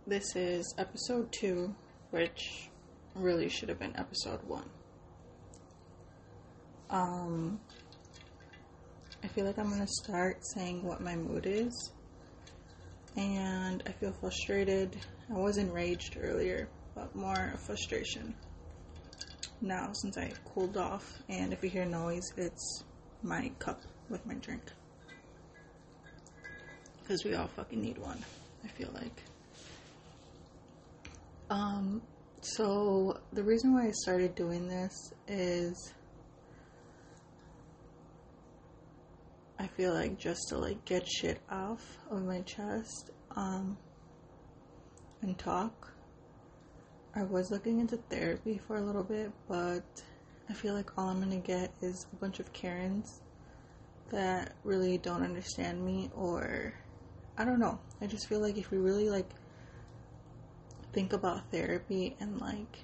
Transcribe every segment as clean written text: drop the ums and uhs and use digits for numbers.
This is episode 2, which really should have been episode 1. I feel like I'm going to start saying what my mood is. And I feel frustrated. I was enraged earlier, but more frustration now since I cooled off. And if you hear noise, it's my cup with my drink. Because we all fucking need one, I feel like. So the reason why I started doing this is I feel like just to like get shit off of my chest, and talk. I was looking into therapy for a little bit, but I feel like all I'm gonna get is a bunch of Karens that really don't understand me, or I don't know. I just feel like if we really like think about therapy and like,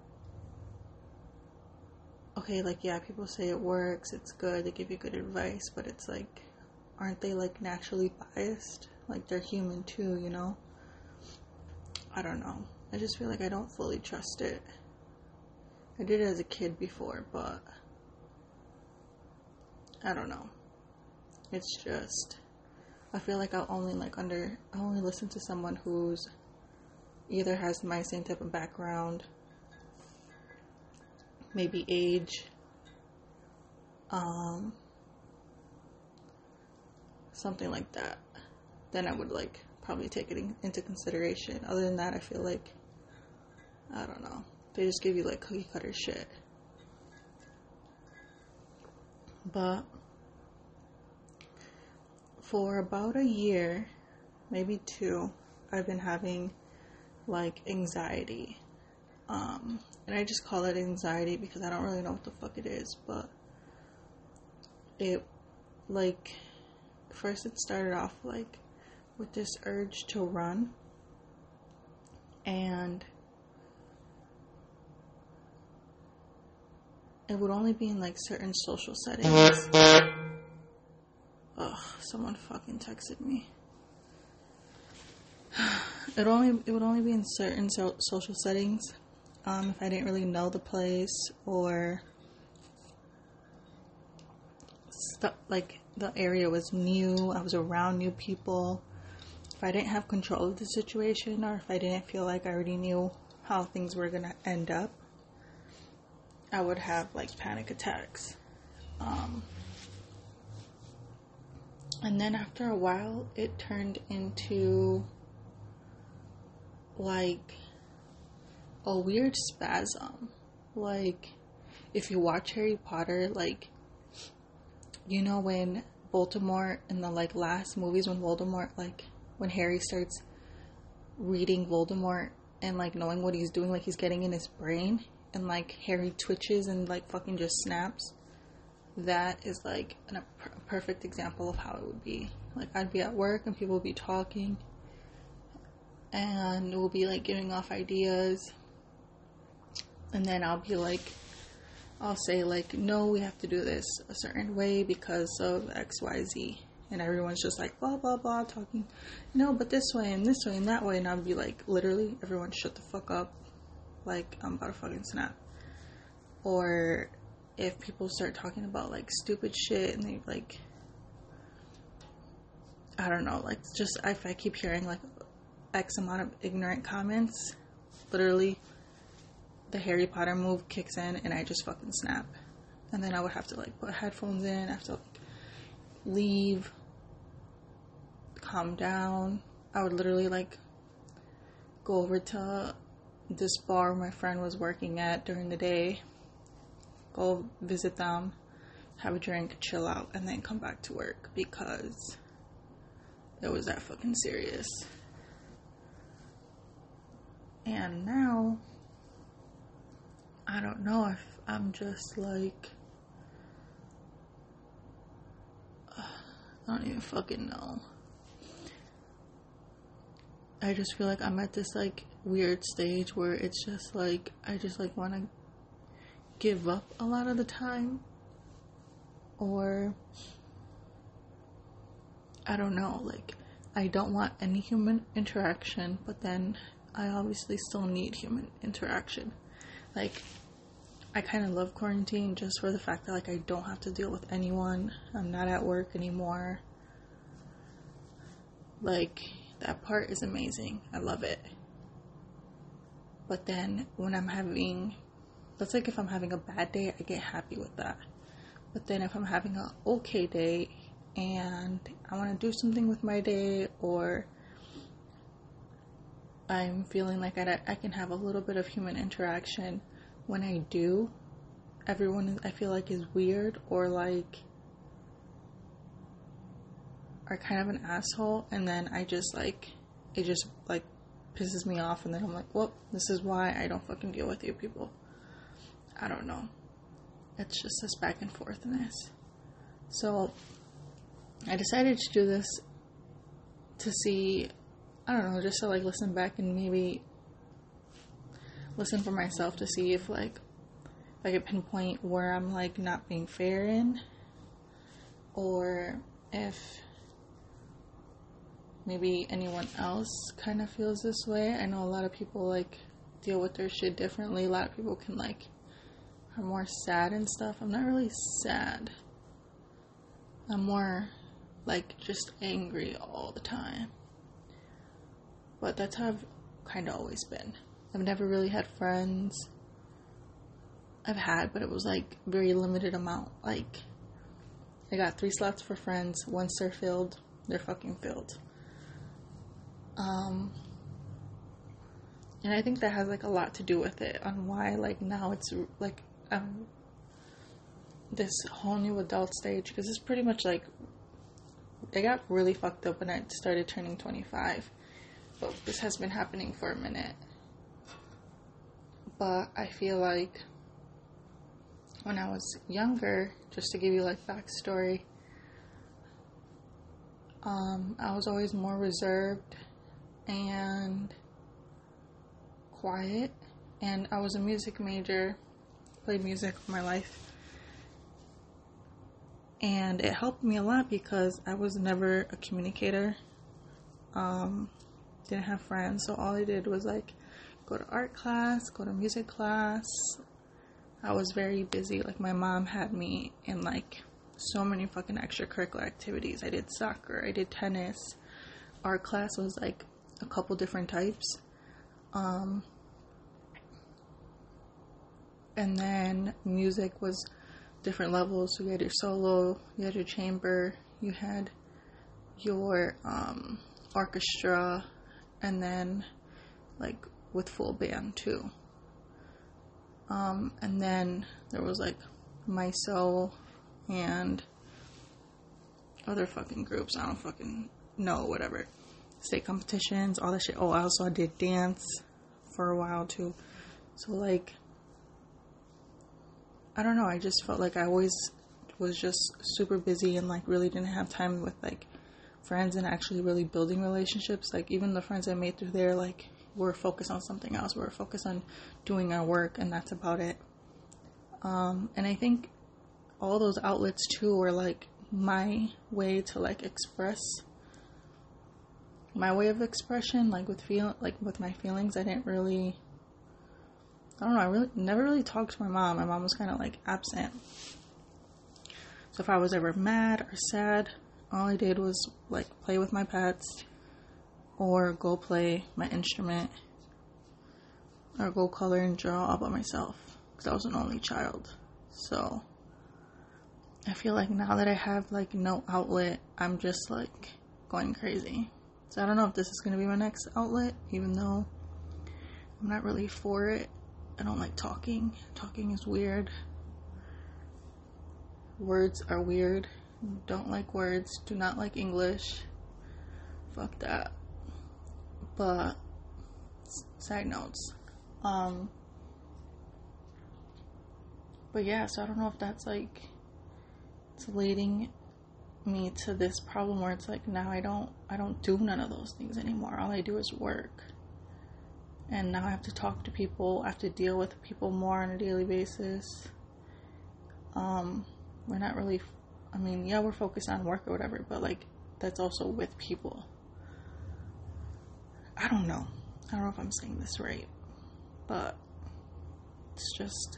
okay, like, yeah, people say it works, it's good, they give you good advice, but it's like, aren't they like naturally biased? Like, they're human too, you know? I don't know. I just feel like I don't fully trust it. I did it as a kid before, but I don't know. It's just, I feel like I'll only listen to someone who's either has my same type of background, maybe age, something like that. Then I would like probably take it into consideration. Other than that, I feel like, I don't know, they just give you like cookie cutter shit. But for about a year, maybe 2, I've been having like anxiety. And I just call it anxiety because I don't really know what the fuck it is, but it, like, first it started off like with this urge to run, and it would only be in like certain social settings. Ugh, someone fucking texted me. It would only be in certain social settings, if I didn't really know the place, or like the area was new, I was around new people. If I didn't have control of the situation, or if I didn't feel like I already knew how things were gonna end up, I would have like panic attacks. And then after a while, it turned into like a weird spasm. Like, if you watch Harry Potter, like, you know when Voldemort, in the like last movies, when Voldemort, like, when Harry starts reading Voldemort and like knowing what he's doing, like he's getting in his brain, and like Harry twitches and like fucking just snaps. That is like a perfect example of how it would be. Like, I'd be at work and people would be talking, and we'll be like giving off ideas, and then I'll say like, no, we have to do this a certain way because of XYZ, and everyone's just like blah blah blah talking, no, but this way and that way, and I'll be like, literally, everyone shut the fuck up, like, I'm about to fucking snap. Or if people start talking about like stupid shit and they like, I don't know, like, just if I keep hearing like X amount of ignorant comments, literally the Harry Potter move kicks in and I just fucking snap. And then I would have to like put headphones in, I have to like leave, calm down. I would literally like go over to this bar my friend was working at during the day, go visit them, have a drink, chill out, and then come back to work because it was that fucking serious. And now, I don't know if I'm just like, I don't even fucking know. I just feel like I'm at this like weird stage where it's just like, I just like want to give up a lot of the time, or I don't know, like I don't want any human interaction, but then I obviously still need human interaction. Like, I kind of love quarantine just for the fact that, like, I don't have to deal with anyone. I'm not at work anymore. Like, that part is amazing. I love it. But then when that's like if I'm having a bad day, I get happy with that. But then if I'm having an okay day and I want to do something with my day, or I'm feeling like I can have a little bit of human interaction, when I do, everyone I feel like is weird or like are kind of an asshole, and then it just like pisses me off, and then I'm like, well, this is why I don't fucking deal with you people. I don't know. It's just this back and forthness. So I decided to do this to see, I don't know, just to like listen back and maybe listen for myself to see if I could pinpoint where I'm like not being fair in, or if maybe anyone else kind of feels this way. I know a lot of people like deal with their shit differently. A lot of people can like are more sad and stuff. I'm not really sad. I'm more like just angry all the time. But that's how I've kind of always been. I've never really had friends. I've had, but it was like very limited amount. Like, I got 3 slots for friends. Once they're filled, they're fucking filled. And I think that has like a lot to do with it on why like now it's like this whole new adult stage, because it's pretty much like I got really fucked up when I started turning 25, but this has been happening for a minute. But I feel like when I was younger, just to give you like backstory, I was always more reserved and quiet, and I was a music major, played music all my life, and it helped me a lot because I was never a communicator, didn't have friends, so all I did was like go to art class, go to music class. I was very busy. Like, my mom had me in like so many fucking extracurricular activities. I did soccer, I did tennis, art class was like a couple different types, and then music was different levels. So you had your solo, you had your chamber, you had your orchestra, and then like with full band too. And then there was like MISO and other fucking groups. I don't fucking know, whatever. State competitions, all that shit. Oh, I also did dance for a while too. So like, I don't know, I just felt like I always was just super busy and like really didn't have time with like friends and actually really building relationships. Like, even the friends I made through there, like, we're focused on something else. We're focused on doing our work, and that's about it. And I think all those outlets too were like my way to like express my way of expression, like with my feelings. I don't know, I really never really talked to my mom. My mom was kind of like absent. So if I was ever mad or sad, all I did was like play with my pets, or go play my instrument, or go color and draw all by myself, because I was an only child. So I feel like now that I have like no outlet, I'm just like going crazy. So I don't know if this is going to be my next outlet, even though I'm not really for it. I don't like talking. Talking is weird. Words are weird. Don't like words. Do not like English. Fuck that. But side notes. But yeah, so I don't know if that's like, it's leading me to this problem where it's like now I don't do none of those things anymore. All I do is work. And now I have to talk to people. I have to deal with people more on a daily basis. We're not really, we're focused on work or whatever, but like that's also with people. I don't know. I don't know if I'm saying this right, but it's just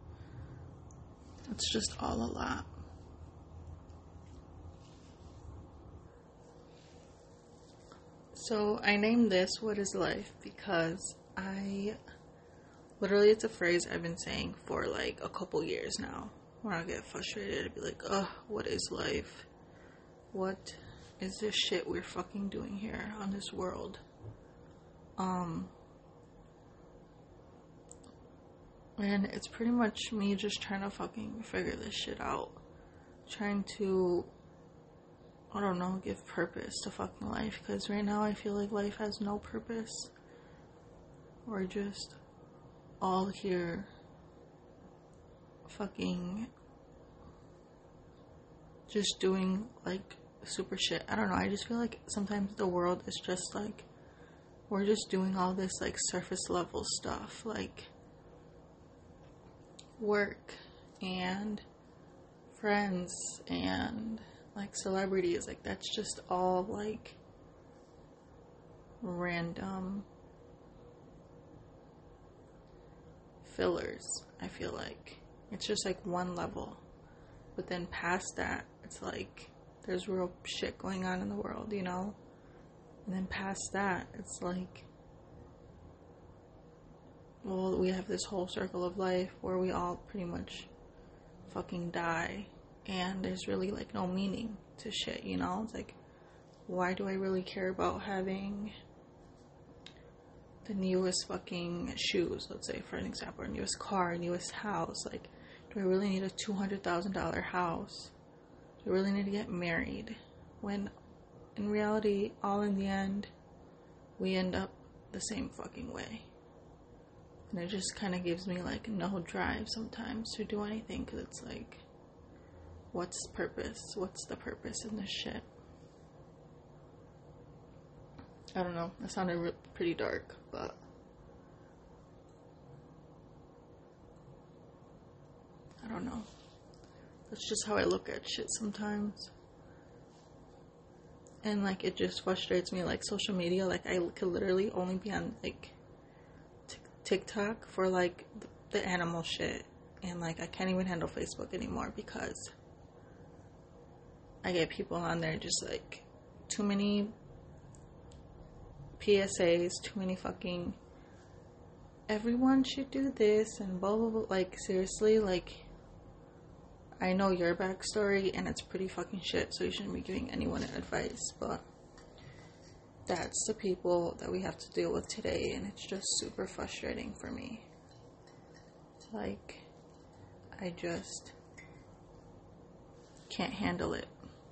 all a lot. So I named this "What is Life" because literally, it's a phrase I've been saying for like a couple years now. When I get frustrated, I'd be like, ugh, what is life? What is this shit we're fucking doing here on this world? And it's pretty much me just trying to fucking figure this shit out. Trying to, I don't know, give purpose to fucking life. Because right now I feel like life has no purpose. We're just all here fucking just doing like super shit. I don't know, I just feel like sometimes the world is just like, we're just doing all this like surface level stuff, like work and friends and like celebrities. Like that's just all like random fillers. I feel like it's just like one level, but then past that it's like there's real shit going on in the world, you know? And then past that it's like, well, we have this whole circle of life where we all pretty much fucking die, and there's really like no meaning to shit, you know? It's like, why do I really care about having the newest fucking shoes, let's say, for an example, or newest car, newest house? Like, do I really need a $200,000 house? Do I really need to get married? When in reality, all in the end, we end up the same fucking way. And it just kind of gives me like no drive sometimes to do anything, because it's like, what's the purpose? What's the purpose in this shit? I don't know. That sounded pretty dark, but I don't know. That's just how I look at shit sometimes. And like, it just frustrates me, like social media. Like, I could literally only be on like TikTok for like the animal shit, and like I can't even handle Facebook anymore because I get people on there just like too many PSAs, too many fucking everyone should do this and blah blah blah. Like, seriously, like, I know your backstory and it's pretty fucking shit, so you shouldn't be giving anyone advice, but that's the people that we have to deal with today, and it's just super frustrating for me. Like, I just can't handle it.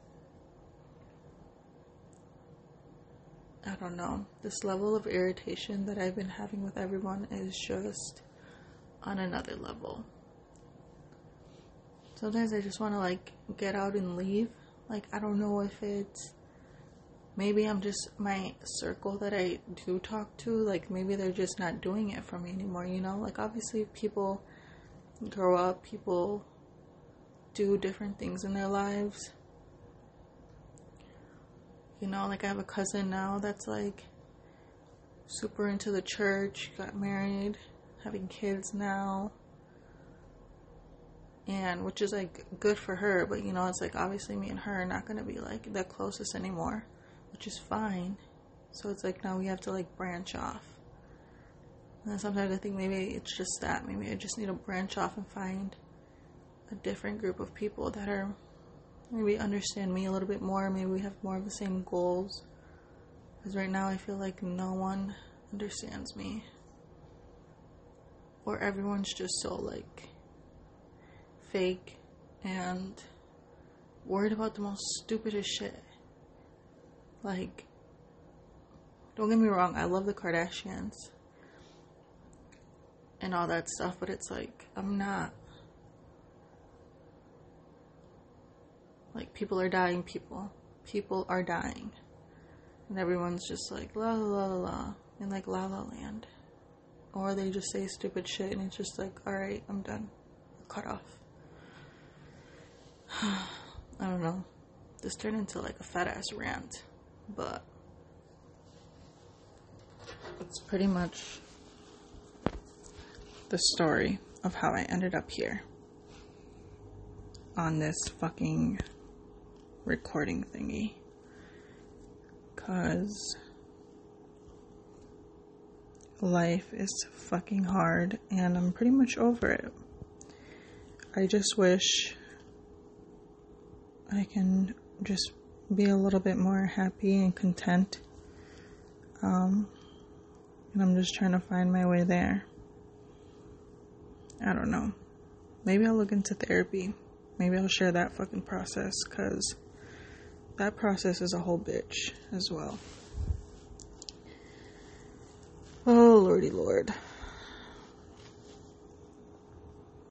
I don't know. This level of irritation that I've been having with everyone is just on another level. Sometimes I just want to like get out and leave. Like, I don't know if it's, maybe I'm just, my circle that I do talk to, like maybe they're just not doing it for me anymore, you know? Like, obviously people grow up, people do different things in their lives. You know, like I have a cousin now that's like super into the church, got married, having kids now. And which is like good for her, but you know, it's like obviously me and her are not going to be like the closest anymore, which is fine. So it's like now we have to like branch off. And then sometimes I think maybe it's just that. Maybe I just need to branch off and find a different group of people that are maybe understand me a little bit more. Maybe we have more of the same goals. Because right now I feel like no one understands me. Or everyone's just so like fake and worried about the most stupidest shit. Like, don't get me wrong, I love the Kardashians and all that stuff, but it's like, I'm not. Like, people are dying, people are dying, and everyone's just like la la la la in like La La Land, or they just say stupid shit and it's just like, alright, I'm done, cut off. I don't know, this turned into like a fat ass rant, but That's pretty much the story of how I ended up here on this fucking recording thingy. 'Cause life is fucking hard and I'm pretty much over it. I just wish I can just be a little bit more happy and content. And I'm just trying to find my way there. I don't know. Maybe I'll look into therapy. Maybe I'll share that fucking process, because that process is a whole bitch as well. Oh, Lordy Lord.